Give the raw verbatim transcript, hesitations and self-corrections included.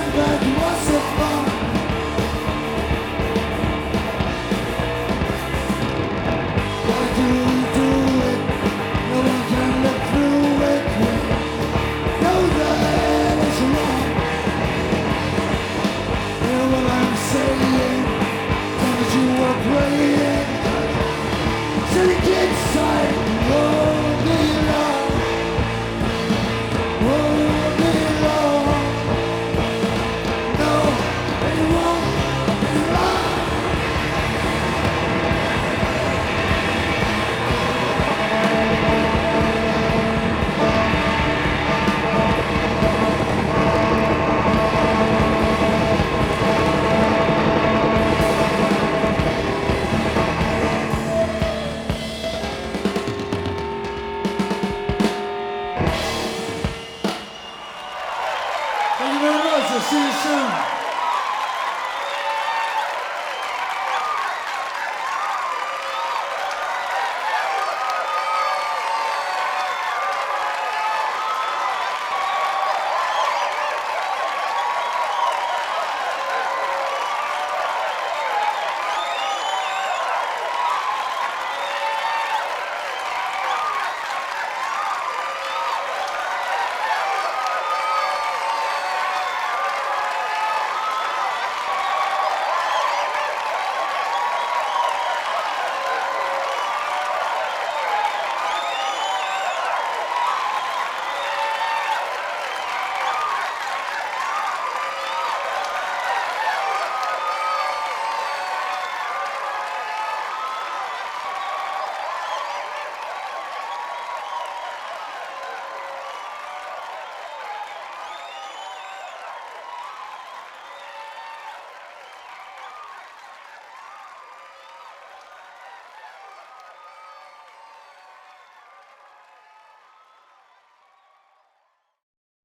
but what's the fun? Why do you do it? No one can look through it. Know that it's wrong. Hear what I'm saying? Cause you were praying. So the kids side all day long. All day long. No, it won't be long. Thank you very much. I'll see you soon.